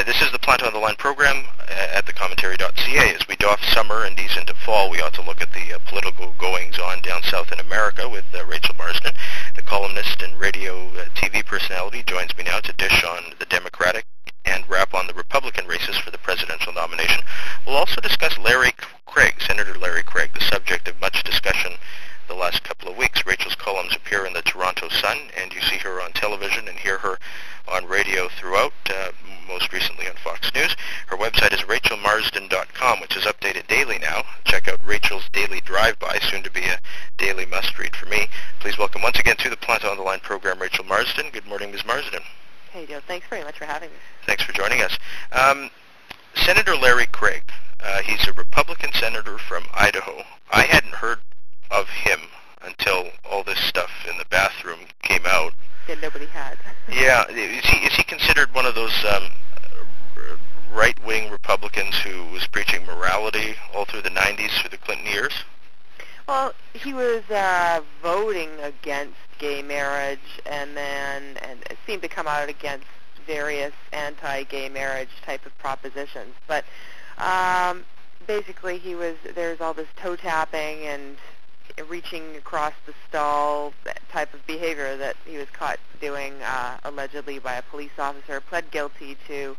This is the Plant on the Line program at thecommentary.ca. As we doff summer and ease into fall, we ought to look at the political goings-on down south in America with Rachel Marsden, the columnist and radio TV personality, joins me now to dish on the Democratic and wrap on the Republican races for the presidential nomination. We'll also discuss Larry Craig, Senator Larry Craig, the subject of much discussion the last couple of weeks. Rachel's columns appear in the Toronto Sun, and you see her on television and hear her on radio throughout, most recently on Fox News. Her website is rachelmarsden.com, which is updated daily now. Check out Rachel's Daily Drive-By, soon to be a daily must-read for me. Please welcome once again to the Plant on the Line program, Rachel Marsden. Good morning, Ms. Marsden. Hey, Joe. Thanks very much for having me. Thanks for joining us. Senator Larry Craig, he's a Republican senator from Idaho. I hadn't heard of him until all this stuff in the bathroom came out. That nobody had. Yeah. Is he considered one of those right-wing Republicans who was preaching morality all through the 90s, through the Clinton years? Well, he was voting against gay marriage and it seemed to come out against various anti-gay marriage type of propositions. But basically there's all this toe tapping and reaching across the stall type of behavior that he was caught doing allegedly by a police officer, pled guilty to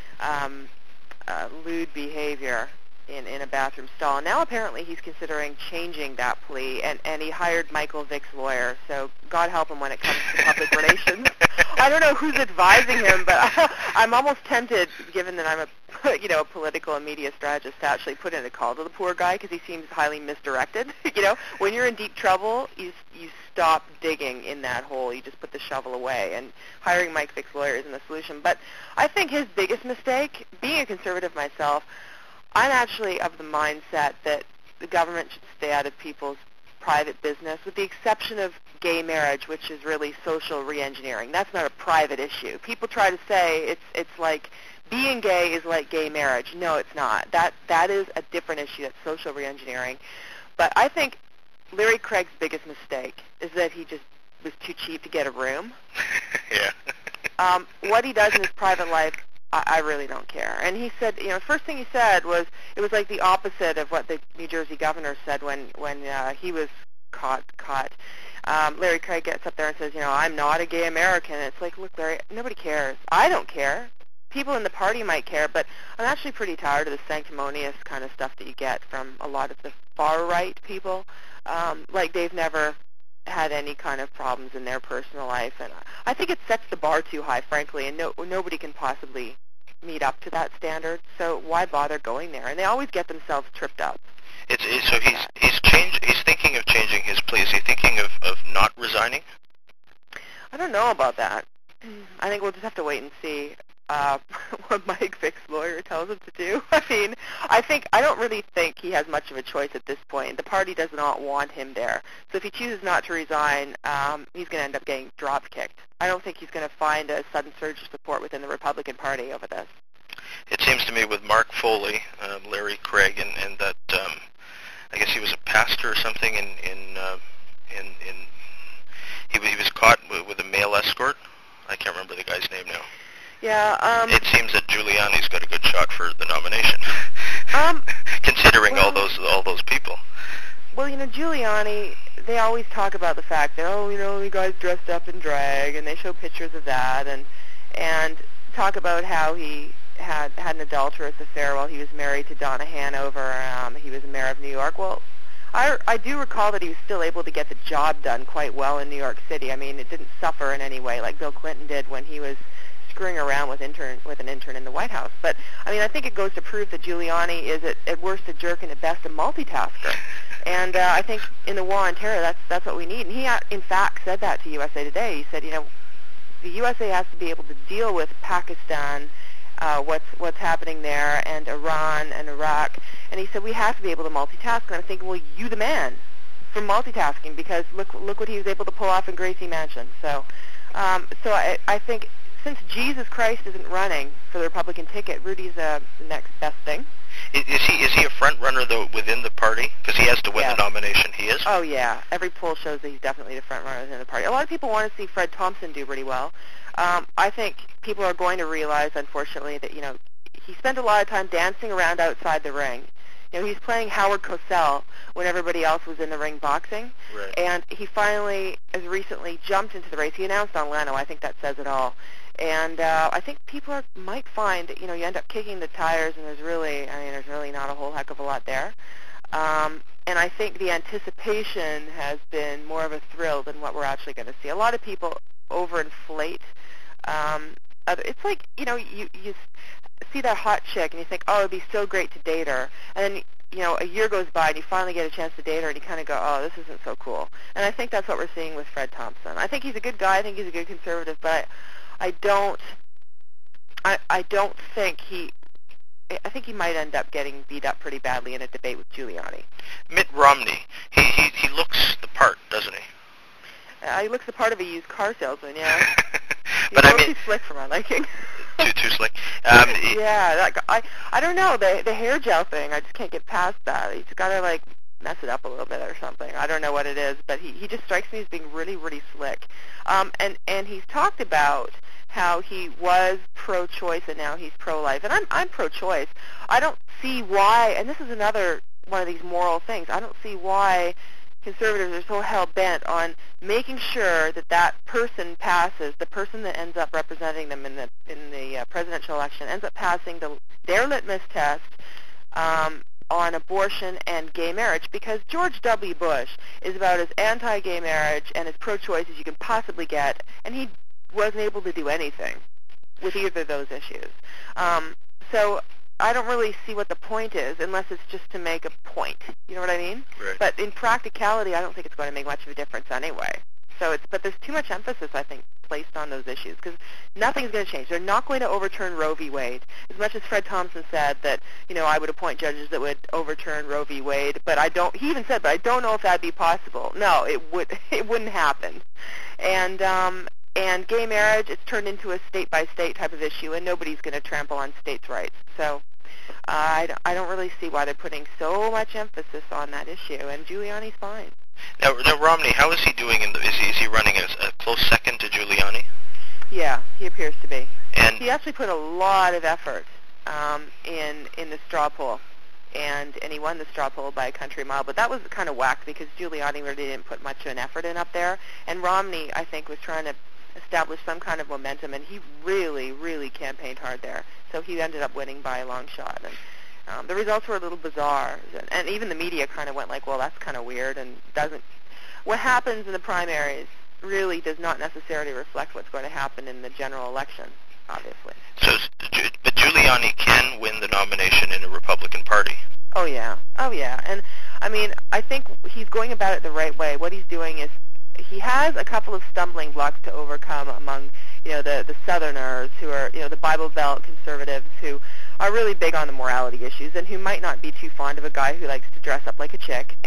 lewd behavior in a bathroom stall. Now apparently he's considering changing that plea, and he hired Michael Vick's lawyer, so God help him when it comes to public relations. I don't know who's advising him, but I'm almost tempted, given that I'm a political and media strategist, to actually put in a call to the poor guy, because he seems highly misdirected. When you're in deep trouble, you stop digging in that hole. You just put the shovel away, and hiring Mike Vick's lawyer isn't the solution. But I think his biggest mistake, being a conservative myself, I'm actually of the mindset that the government should stay out of people's private business, with the exception of gay marriage, which is really social reengineering. That's not a private issue. People try to say it's like being gay is like gay marriage. No, it's not. That is a different issue. That's social reengineering. But I think Larry Craig's biggest mistake is that he just was too cheap to get a room. Yeah. What he does in his private life, I really don't care. And he said, first thing he said was, it was like the opposite of what the New Jersey governor said when he was caught. Larry Craig gets up there and says, I'm not a gay American. And it's like, look, Larry, nobody cares. I don't care. People in the party might care, but I'm actually pretty tired of the sanctimonious kind of stuff that you get from a lot of the far-right people. Like they've never had any kind of problems in their personal life. And I think it sets the bar too high, frankly, and nobody can possibly meet up to that standard. So why bother going there? And they always get themselves tripped up. So he's thinking of changing his plea. Is he thinking of not resigning? I don't know about that. I think we'll just have to wait and see what Mike Vick's lawyer tells him to do. I don't really think he has much of a choice at this point. The party does not want him there. So if he chooses not to resign, he's going to end up getting drop-kicked. I don't think he's going to find a sudden surge of support within the Republican Party over this. It seems to me with Mark Foley, Larry Craig, and that I guess he was a pastor or something he was caught with a male escort. I can't remember the guy's name now. Yeah. It seems that Giuliani's got a good shot for the nomination, considering all those people. Well, Giuliani, they always talk about the fact that, the guy's dressed up in drag, and they show pictures of that, and talk about how he had an adulterous affair while he was married to Donna Hanover. He was mayor of New York. Well, I do recall that he was still able to get the job done quite well in New York City. It didn't suffer in any way like Bill Clinton did when he was screwing around with an intern in the White House. But, I think it goes to prove that Giuliani is at worst a jerk and at best a multitasker. And I think in the war on terror, that's what we need. And he, in fact, said that to USA Today. He said, the USA has to be able to deal with Pakistan, what's happening there, and Iran and Iraq. And he said, we have to be able to multitask. And I'm thinking, well, you the man for multitasking, because look what he was able to pull off in Gracie Mansion. So I think since Jesus Christ isn't running for the Republican ticket, Rudy's the next best thing. Is he a front runner though within the party? Because he has to win the nomination. He is. Oh yeah, every poll shows that he's definitely the front runner within the party. A lot of people want to see Fred Thompson do pretty well. I think people are going to realize, unfortunately, that he spent a lot of time dancing around outside the ring. He's playing Howard Cosell when everybody else was in the ring boxing, and he finally, as recently, jumped into the race. He announced on Leno. I think that says it all. And I think people might find that you end up kicking the tires, and there's really not a whole heck of a lot there. And I think the anticipation has been more of a thrill than what we're actually going to see. A lot of people overinflate. It's like you see that hot chick and you think, oh, it'd be so great to date her, and then a year goes by and you finally get a chance to date her and you kind of go, oh, this isn't so cool. And I think that's what we're seeing with Fred Thompson. I think he's a good guy. I think he's a good conservative, but I don't think I think he might end up getting beat up pretty badly in a debate with Giuliani. Mitt Romney, he looks the part, doesn't he? He looks the part of a used car salesman, yeah. But He's too slick for my liking. Too slick. Yeah, I don't know, the hair gel thing, I just can't get past that. He's got to mess it up a little bit or something. I don't know what it is, but he just strikes me as being really, really slick. And he's talked about how he was pro-choice and now he's pro-life. And I'm pro-choice. I don't see why, and this is another one of these moral things, I don't see why conservatives are so hell-bent on making sure that person passes, the person that ends up representing them in the presidential election ends up passing their litmus test on abortion and gay marriage, because George W. Bush is about as anti-gay marriage and as pro-choice as you can possibly get, and he wasn't able to do anything with either of those issues. So I don't really see what the point is, unless it's just to make a point. You know what I mean? Right. But in practicality, I don't think it's going to make much of a difference anyway. But there's too much emphasis, I think, placed on those issues, because nothing's going to change. They're not going to overturn Roe v. Wade. As much as Fred Thompson said that, I would appoint judges that would overturn Roe v. Wade, but he even said, but I don't know if that'd be possible. No, it wouldn't happen. And gay marriage, it's turned into a state-by-state type of issue, and nobody's going to trample on states' rights. So I don't really see why they're putting so much emphasis on that issue, and Giuliani's fine. Now Romney, how is he doing? Is he running as a close second to Giuliani? Yeah, he appears to be. And he actually put a lot of effort in the straw poll, and he won the straw poll by a country mile. But that was kind of whacked because Giuliani really didn't put much of an effort in up there, and Romney, I think, was trying to establish some kind of momentum, and he really, really campaigned hard there. So he ended up winning by a long shot. And the results were a little bizarre, and even the media kind of went like, well, that's kind of weird, and what happens in the primaries really does not necessarily reflect what's going to happen in the general election, obviously. But Giuliani can win the nomination in a Republican Party. Oh, yeah. And, I think he's going about it the right way. What he's doing is he has a couple of stumbling blocks to overcome among, the Southerners who are, the Bible Belt conservatives who are really big on the morality issues and who might not be too fond of a guy who likes to dress up like a chick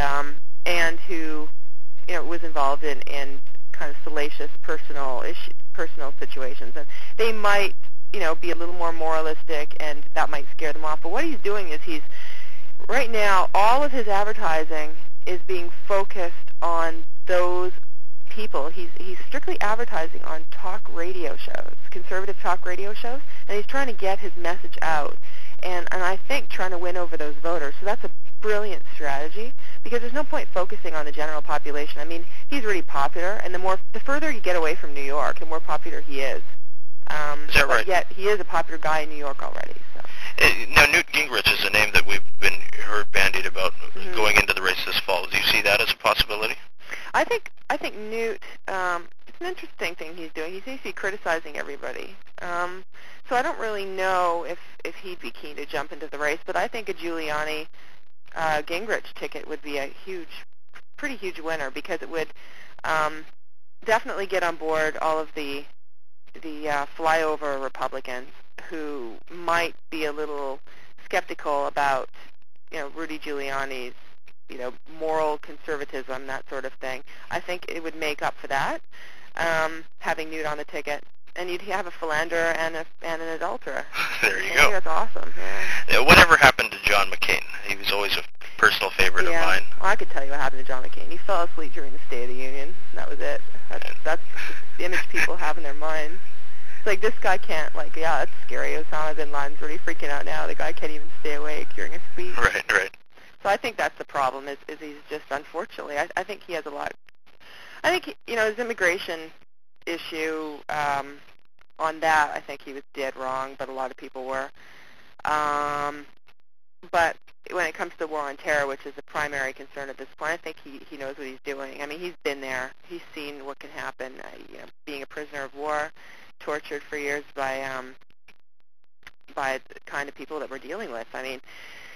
and who, was involved in kind of salacious personal situations. And they might, be a little more moralistic, and that might scare them off. But what he's doing is right now, all of his advertising is being focused on those people. He's strictly advertising on talk radio shows, conservative talk radio shows, and he's trying to get his message out. And I think trying to win over those voters. So that's a brilliant strategy, because there's no point focusing on the general population. He's really popular, and the further you get away from New York, the more popular he is. Is that right? Yet he is a popular guy in New York already. So. Now, Newt Gingrich is a name that we've heard bandied about going into the race this fall. Do you see that as a possibility? I think Newt, it's an interesting thing he's doing. He seems to be criticizing everybody. So I don't really know if he'd be keen to jump into the race, but I think a Giuliani Gingrich ticket would be a pretty huge winner, because it would definitely get on board all of the flyover Republicans who might be a little skeptical about, Rudy Giuliani's, moral conservatism, that sort of thing. I think it would make up for that, having Newt on the ticket. and you'd have a philanderer and an adulterer. There you I go. think that's awesome. Yeah. Whatever happened to John McCain? He was always a personal favorite of mine. Well, I could tell you what happened to John McCain. He fell asleep during the State of the Union. That was it. That's the image people have in their minds. It's like, this guy can't, like, yeah, that's scary. Osama bin Laden's really freaking out now. The guy can't even stay awake during a speech. Right. So I think that's the problem, is he's just, unfortunately, I think he has a lot. I think, his immigration issue, on that, I think he was dead wrong, but a lot of people were. But when it comes to war on terror, which is the primary concern at this point, I think he knows what he's doing. I mean, he's been there. He's seen what can happen, being a prisoner of war, tortured for years by the kind of people that we're dealing with. I mean,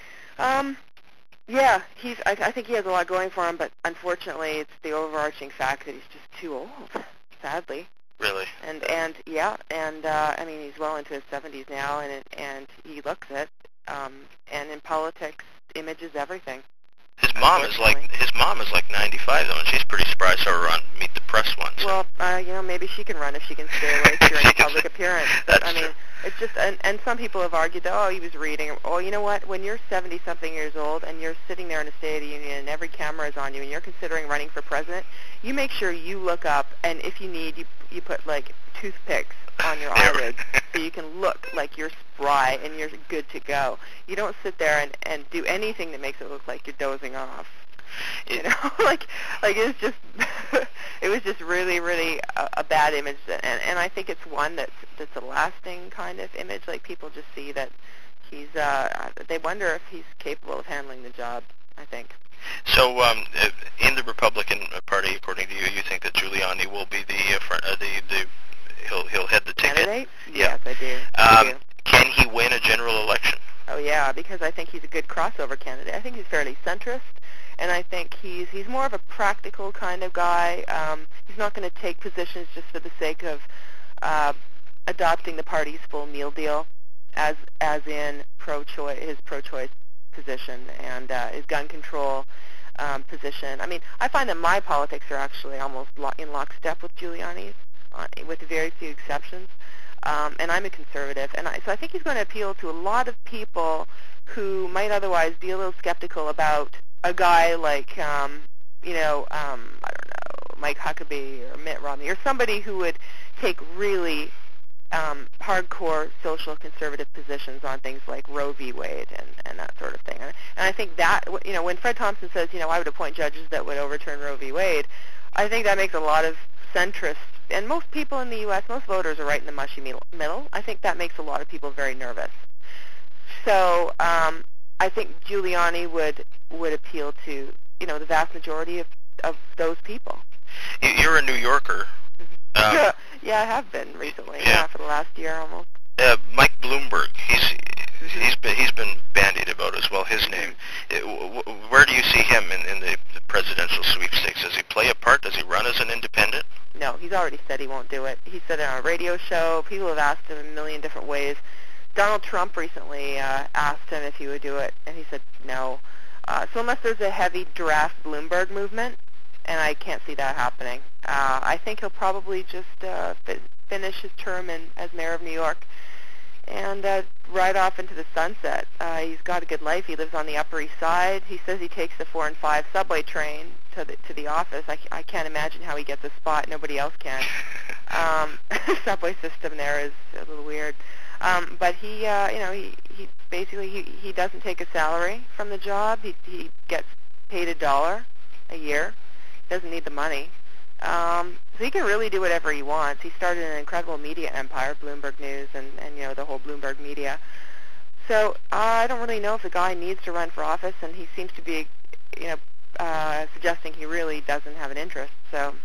I think he has a lot going for him, but unfortunately, it's the overarching fact that he's just too old, sadly. Really? I mean, he's well into his 70s now, and he looks it. And in politics, image is everything. His mom is like 95 though, and she's pretty spry. I saw her on Meet the Press once. Well, maybe she can run if she can stay awake during a public appearance. That's I mean, true. It's just, and some people have argued that, he was reading. Oh, you know what? When you're 70-something years old and you're sitting there in a State of the Union and every camera is on you and you're considering running for president, you make sure you look up, and if you need, you put like toothpicks on your eyelids so you can look like you're spry and you're good to go. You don't sit there and do anything that makes it look like you're dozing off. Like it's just it was just really, really a bad image, and I think it's one that's a lasting kind of image. Like, people just see that he's they wonder if he's capable of handling the job, I think. So, in the Republican Party, according to you, you think that Giuliani will be he'll head the ticket? Candidate? Yeah. Yes, I do. Can he win a general election? Oh yeah, because I think he's a good crossover candidate. I think he's fairly centrist, and I think he's more of a practical kind of guy. He's not going to take positions just for the sake of adopting the party's full meal deal, as in his pro-choice position and his gun control position. I mean, I find that my politics are actually almost in lockstep with Giuliani's, with very few exceptions. And I'm a conservative, so I think he's going to appeal to a lot of people who might otherwise be a little skeptical about a guy like, I don't know, Mike Huckabee or Mitt Romney, or somebody who would take really hardcore social conservative positions on things like Roe v. Wade and that sort of thing. And I think that, when Fred Thompson says, I would appoint judges that would overturn Roe v. Wade, I think that makes a lot of centrists, and most people in the U.S., most voters are right in the mushy middle. I think that makes a lot of people very nervous. So I think Giuliani would appeal to, the vast majority of those people. You're a New Yorker. Yeah, I have been recently. Yeah, for the last year almost. Mike Bloomberg, he's been bandied about as well. His name. Where do you see him in the presidential sweepstakes? Does he play a part? Does he run as an independent? No, he's already said he won't do it. He said it on a radio show. People have asked him a million different ways. Donald Trump recently asked him if he would do it, and he said no. So unless there's a heavy draft Bloomberg movement, and I can't see that happening, I think he'll probably just finish his term as mayor of New York and ride off into the sunset. He's got a good life. He lives on the Upper East Side. He says he takes the 4 and 5 subway train to the office. I can't imagine how he gets a spot. Nobody else can. The subway system there is a little weird. But he basically he doesn't take a salary from the job. He gets paid $1 a year. Doesn't need the money. So he can really do whatever he wants. He started an incredible media empire, Bloomberg News, and the whole Bloomberg media. So I don't really know if the guy needs to run for office, and he seems to be, suggesting he really doesn't have an interest. So,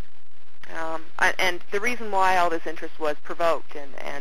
and the reason why all this interest was provoked, and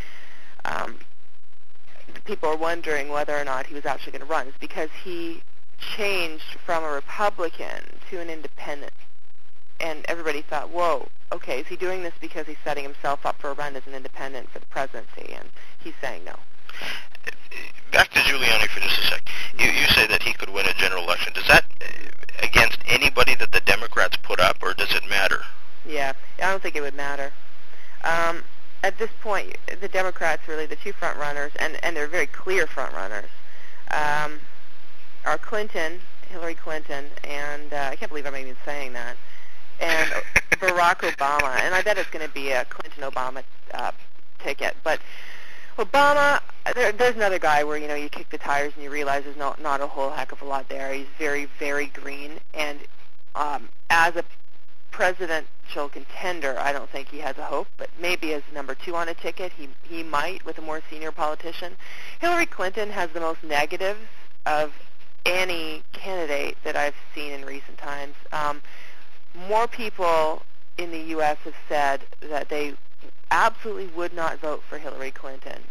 people are wondering whether or not he was actually going to run, is because he changed from a Republican to an independent. And everybody thought, whoa, okay, is he doing this because he's setting himself up for a run as an independent for the presidency? And he's saying no. Back to Giuliani for just a sec. You say that he could win a general election. Does that against anybody that the Democrats put up, or does it matter? Yeah, I don't think it would matter. at this point, the Democrats, really, the two front runners, and they're very clear front runners, are Hillary Clinton, and I can't believe I'm even saying that, and Barack Obama. And I bet it's going to be a Clinton-Obama ticket. But Obama, there's another guy where, you kick the tires and you realize there's not a whole heck of a lot there. He's very, very green. And as a presidential contender, I don't think he has a hope, but maybe as number 2 on a ticket, he might with a more senior politician. Hillary Clinton has the most negatives of any candidate that I've seen in recent times. More people in the U.S. have said that they absolutely would not vote for Hillary Clinton.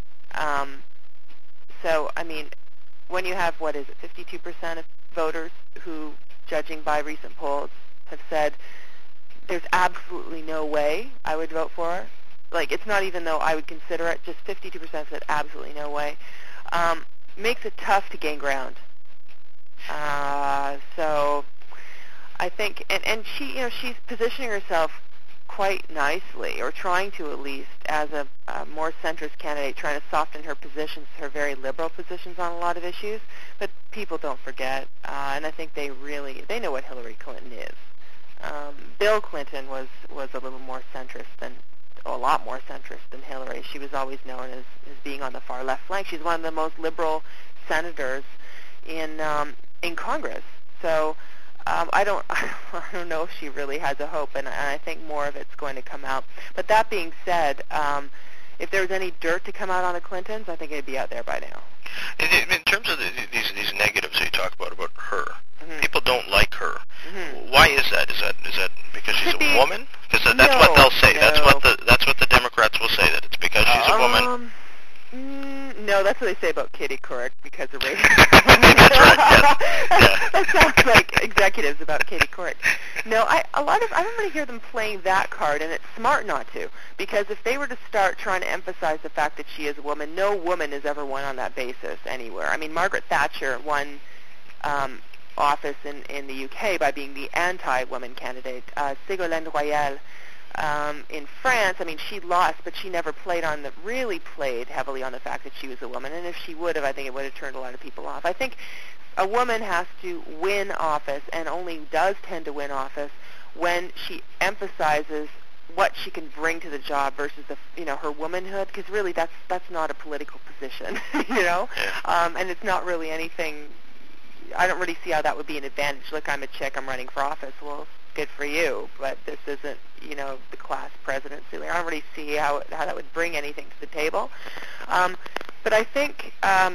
So, I mean, when you have, 52% of voters who, judging by recent polls, have said there's absolutely no way I would vote for her. Like, it's not even though I would consider it, just 52% said absolutely no way. Makes it tough to gain ground. So I think, and she, she's positioning herself quite nicely, or trying to at least, as a more centrist candidate, trying to soften her positions, her very liberal positions on a lot of issues. But people don't forget, and I think they know what Hillary Clinton is. Bill Clinton was a little more centrist a lot more centrist than Hillary. She was always known as being on the far left flank. She's one of the most liberal senators in Congress. So I don't know if she really has a hope, and I think more of it's going to come out. But that being said, if there was any dirt to come out on the Clintons, I think it'd be out there by now. In terms of these negatives that you talk about her, people don't like her. Why is that? Is that because she's a woman? Because that's what they'll say. No. That's what the Democrats will say, that it's because she's a woman. No, that's what they say about Katie Couric because of race. That's right. Yes. That sounds like executives about Katie Couric. No, I don't really hear them playing that card, and it's smart not to, because if they were to start trying to emphasize the fact that she is a woman, no woman has ever won on that basis anywhere. I mean, Margaret Thatcher won office in the UK by being the anti-woman candidate. Ségolène Royal in France, I mean, she lost, but she never really played heavily on the fact that she was a woman. And if she would have, I think it would have turned a lot of people off. I think a woman has to win office, and only does tend to win office, when she emphasizes what she can bring to the job versus her womanhood, because really that's not a political position, and it's not really anything. I don't really see how that would be an advantage. Look, I'm a chick, I'm running for office. Well, good for you, but this isn't, the class presidency. I don't really see how that would bring anything to the table. But I think,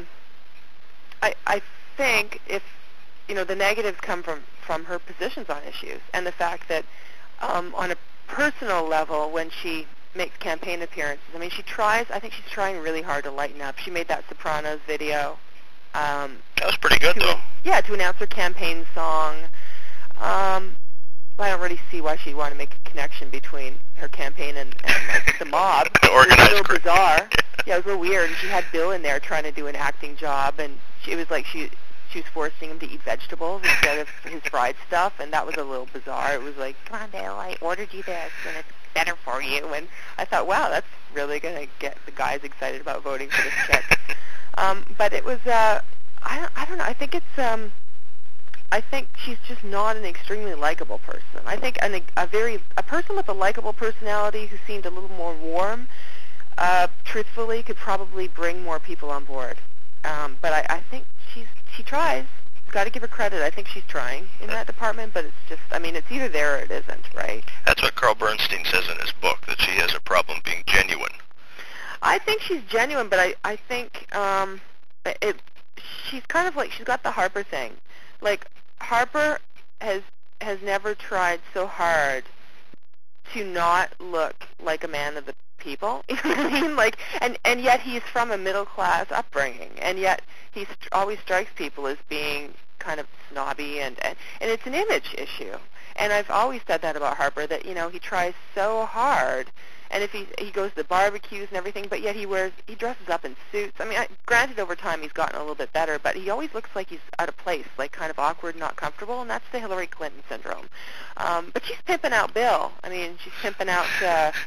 I think if, the negatives come from her positions on issues, and the fact that on a personal level, when she makes campaign appearances, I mean, I think she's trying really hard to lighten up. She made that Sopranos video. That was pretty good, though. Yeah, to announce her campaign song. I don't really see why she'd want to make a connection between her campaign and the mob. Organized. It was a little bizarre. Yeah, it was a little weird. And she had Bill in there trying to do an acting job, and it was like she was forcing him to eat vegetables instead of his fried stuff, and that was a little bizarre. It was like, come on, Bill, I ordered you this, and it's better for you. And I thought, wow, that's really going to get the guys excited about voting for this chick. But it was, I don't know. I think it's, I think she's just not an extremely likable person. I think a person with a likable personality who seemed a little more warm, truthfully, could probably bring more people on board. But I think she tries. Got to give her credit. I think she's trying in that department, but it's just, I mean, it's either there or it isn't, right? That's what Carl Bernstein says in his book, that she has a problem being genuine. I think she's genuine, but I think she's kind of like, she's got the Harper thing. Like, Harper has never tried so hard to not look like a man of the people. You know what I mean? Like, and yet he's from a middle class upbringing, and yet he always strikes people as being kind of snobby, and it's an image issue. And I've always said that about Harper, that he tries so hard. And if he goes to the barbecues and everything, but yet he dresses up in suits. I mean, granted, over time he's gotten a little bit better, but he always looks like he's out of place, like kind of awkward, not comfortable, and that's the Hillary Clinton syndrome. But she's pimping out Bill. I mean, she's pimping out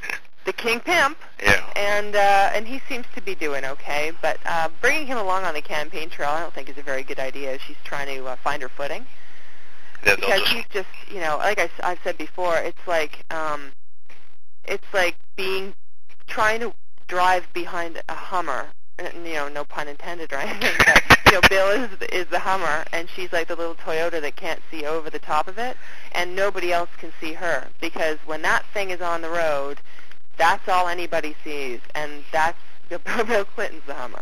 the king pimp. Yeah. And he seems to be doing okay. But bringing him along on the campaign trail, I don't think is a very good idea. She's trying to find her footing. Because he's just, like I've said before, it's like trying to drive behind a Hummer. No pun intended or anything, but, Bill is the Hummer, and she's like the little Toyota that can't see over the top of it, and nobody else can see her, because when that thing is on the road, that's all anybody sees, and that's Bill Clinton's the Hummer.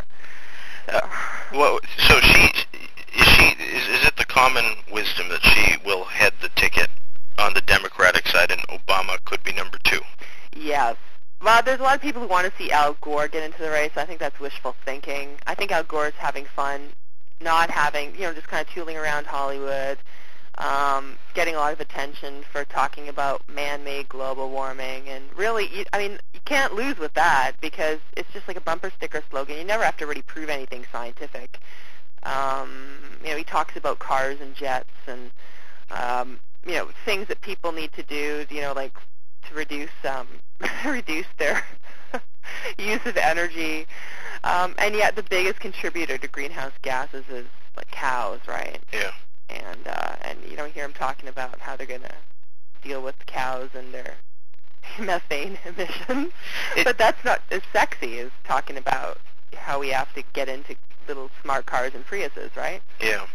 So is it the common wisdom that she will head the ticket on the Democratic side, and Obama could be number 2? Yes. Well, there's a lot of people who want to see Al Gore get into the race. I think that's wishful thinking. I think Al Gore's having fun, not having, just kind of tooling around Hollywood, getting a lot of attention for talking about man-made global warming. And really, you can't lose with that, because it's just like a bumper sticker slogan. You never have to really prove anything scientific. He talks about cars and jets and, things that people need to do, like to reduce their use of energy, and yet the biggest contributor to greenhouse gases is like cows, right? Yeah. And you don't hear them talking about how they're going to deal with cows and their methane emissions. But that's not as sexy as talking about how we have to get into little smart cars and Priuses, right? Yeah.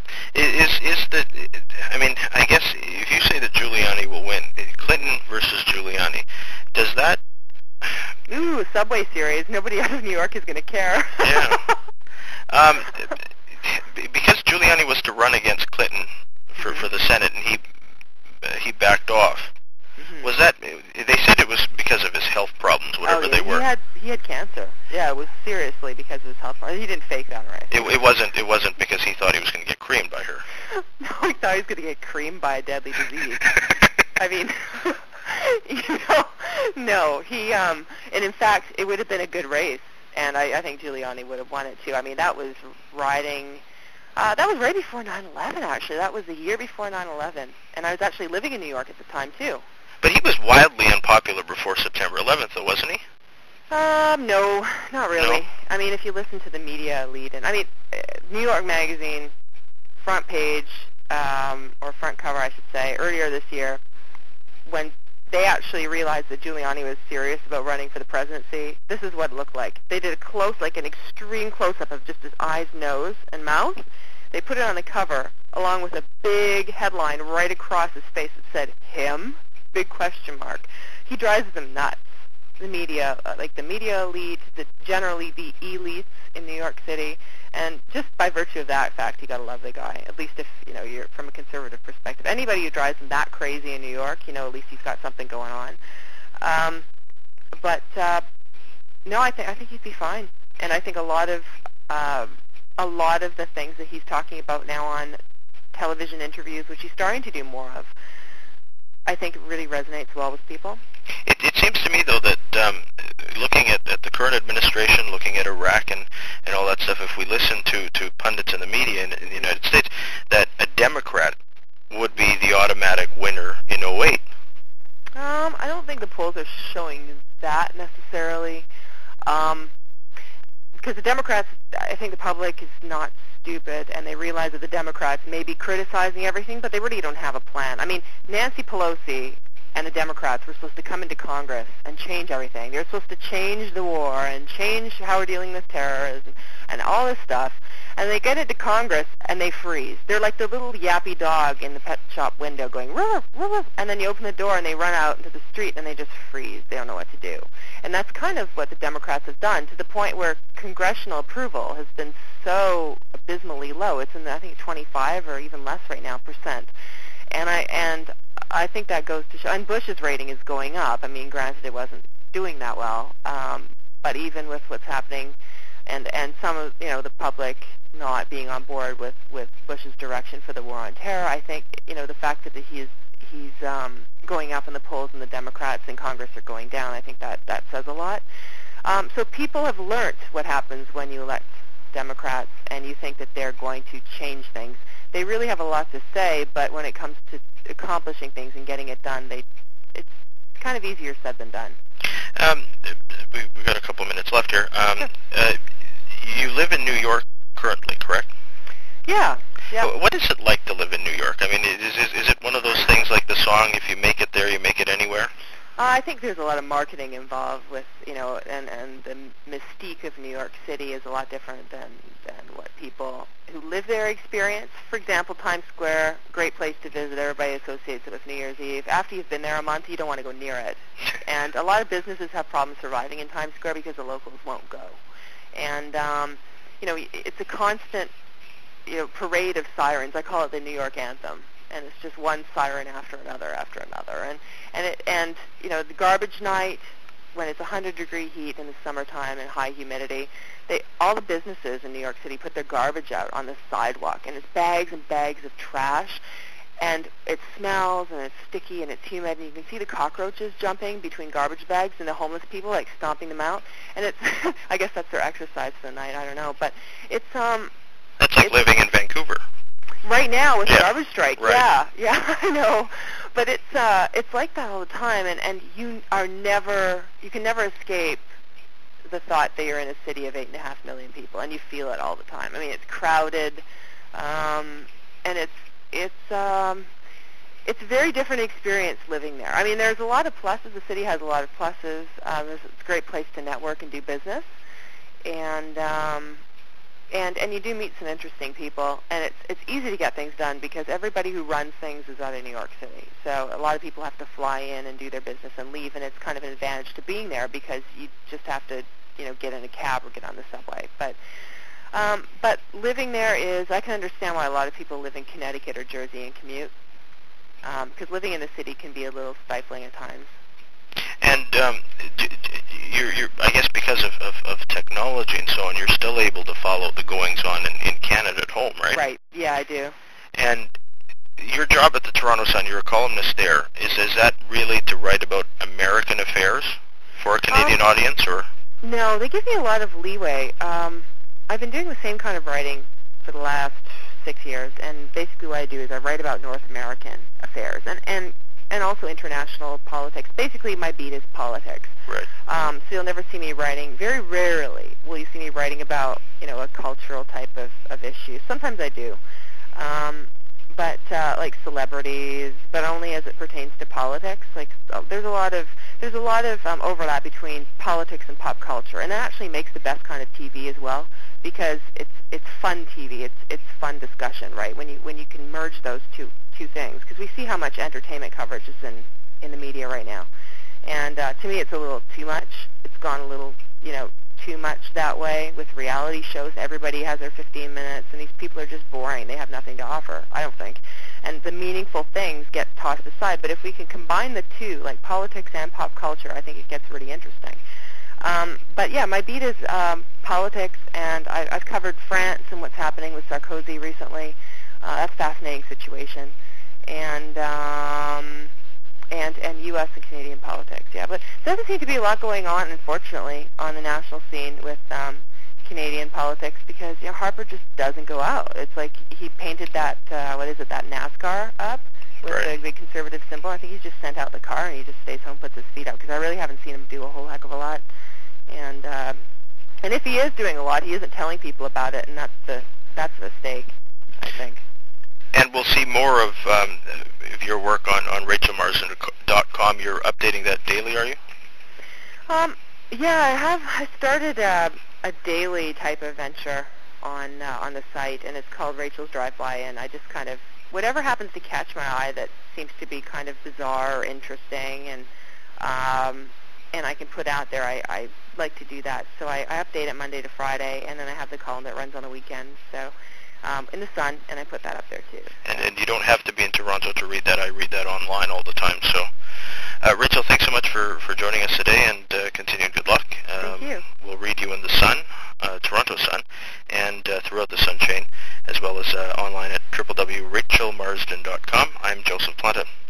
I guess if you say that Giuliani will win, Clinton versus Giuliani, does that... Ooh, a Subway series. Nobody out of New York is going to care. Yeah. Because Giuliani was to run against Clinton for the Senate, and he backed off. Mm-hmm. Was that... They said it was because of his health problems, whatever they were. He had cancer. Yeah, it was seriously because of his health problems. He didn't fake that, right? It wasn't because he thought he was going to get creamed by her. No, he thought he was going to get creamed by a deadly disease. No, he, and in fact, it would have been a good race, and I think Giuliani would have won it too. That was that was right before 9/11, actually. That was the year before 9/11, and I was actually living in New York at the time too. But he was wildly unpopular before September 11th, though, wasn't he? No, not really. No? If you listen to the media lead, and New York Magazine, front page, or front cover, I should say, earlier this year, when they actually realized that Giuliani was serious about running for the presidency, this is what it looked like. They did an extreme close-up of just his eyes, nose, and mouth. They put it on the cover, along with a big headline right across his face that said, "Him?" Big question mark. He drives them nuts. The media, like the media elite, generally the elites in New York City, and just by virtue of that fact, you got to love the guy. At least if you're from a conservative perspective. Anybody who drives them that crazy in New York, at least he's got something going on. No, I think he'd be fine, and I think a lot of the things that he's talking about now on television interviews, which he's starting to do more of, I think it really resonates well with people. It seems to me, though, that looking at the current administration, looking at Iraq and all that stuff, if we listen to pundits in the media in the United States, that a Democrat would be the automatic winner in 2008. I don't think the polls are showing that necessarily. Because the Democrats, I think the public is not stupid, and they realize that the Democrats may be criticizing everything, but they really don't have a plan. Nancy Pelosi and the Democrats were supposed to come into Congress and change everything. They're supposed to change the war and change how we're dealing with terrorism and all this stuff. And they get into Congress and they freeze. They're like the little yappy dog in the pet shop window going, "Ruff, ruff," and then you open the door and they run out into the street and they just freeze. They don't know what to do. And that's kind of what the Democrats have done, to the point where congressional approval has been so abysmally low. It's in, I think, 25 or even less right now % And I think that goes to show, and Bush's rating is going up. Granted, it wasn't doing that well, but even with what's happening, and some of the public not being on board with Bush's direction for the war on terror, I think the fact that he's going up in the polls and the Democrats in Congress are going down, I think that says a lot. So people have learned what happens when you elect Democrats and you think that they're going to change things. They really have a lot to say, but when it comes to accomplishing things and getting it done, it's kind of easier said than done. Um, we've got a couple minutes left here. You live in New York currently, correct? Yeah. Yeah. What is it like to live in New York? I mean, is it one of those things like the song, if you make it there, you make it anywhere? I think there's a lot of marketing involved with, and the mystique of New York City is a lot different than what people who live there experience. For example, Times Square, great place to visit. Everybody associates it with New Year's Eve. After you've been there a month, you don't want to go near it. And a lot of businesses have problems surviving in Times Square because the locals won't go. And, it's a constant, parade of sirens. I call it the New York anthem. And it's just one siren after another. And the garbage night, when it's 100-degree heat in the summertime and high humidity, all the businesses in New York City put their garbage out on the sidewalk, and it's bags and bags of trash, and it smells, and it's sticky, and it's humid, and you can see the cockroaches jumping between garbage bags, and the homeless people, like, stomping them out. And it's, I guess that's their exercise for the night, I don't know. But it's, That's like living in Vancouver. Right now with the garbage strike, right. yeah, I know. But it's like that all the time, and you can never escape the thought that you're in a city of 8.5 million people, and you feel it all the time. I mean, it's crowded, and it's a very different experience living there. I mean, there's a lot of pluses. The city has a lot of pluses. It's a great place to network and do business, and you do meet some interesting people, and it's easy to get things done because everybody who runs things is out of New York City. So a lot of people have to fly in and do their business and leave, and it's kind of an advantage to being there because you just have to, get in a cab or get on the subway. But living there I can understand why a lot of people live in Connecticut or Jersey and commute, because living in the city can be a little stifling at times. And you're, I guess because of technology and so on, you're still able to follow the goings-on in Canada at home, right? Right. Yeah, I do. And your job at the Toronto Sun, you're a columnist there. Is that really to write about American affairs for a Canadian audience, or? No, they give me a lot of leeway. I've been doing the same kind of writing for the last 6 years, and basically what I do is I write about North American affairs and also international politics. Basically, my beat is politics. Right. So you'll never see me writing, very rarely will you see me writing about, a cultural type of issue. Sometimes I do. But like celebrities, but only as it pertains to politics. Like there's a lot of overlap between politics and pop culture, and that actually makes the best kind of TV as well, because it's fun TV. It's fun discussion, right? When you can merge those two things, because we see how much entertainment coverage is in the media right now, and to me it's a little too much. It's gone a little too much that way with reality shows. Everybody has their 15 minutes, and these people are just boring. They have nothing to offer, I don't think. And the meaningful things get tossed aside. But if we can combine the two, like politics and pop culture, I think it gets really interesting. But yeah, my beat is politics, and I've covered France and what's happening with Sarkozy recently. That's a fascinating situation. And U.S. and Canadian politics, yeah. But there doesn't seem to be a lot going on, unfortunately, on the national scene with Canadian politics, because Harper just doesn't go out. It's like he painted that that NASCAR up with right. the big conservative symbol. I think he's just sent out the car and he just stays home, puts his feet up, because I really haven't seen him do a whole heck of a lot. And if he is doing a lot, he isn't telling people about it, and that's a mistake, I think. And we'll see more of your work on RachelMarsden.com. You're updating that daily, are you? Yeah, I have. I started a daily type of venture on the site, and it's called Rachel's Drive-By, and I just kind of, whatever happens to catch my eye that seems to be kind of bizarre or interesting, and I can put out there, I like to do that. So I update it Monday to Friday, and then I have the column that runs on the weekends. So in the Sun, and I put that up there too. And you don't have to be in Toronto to read that. I read that online all the time. So, Rachel, thanks so much for joining us today, and continued good luck. Thank you. We'll read you in the Sun, Toronto Sun, and throughout the Sun chain, as well as online at www.rachelmarsden.com. I'm Joseph Planta.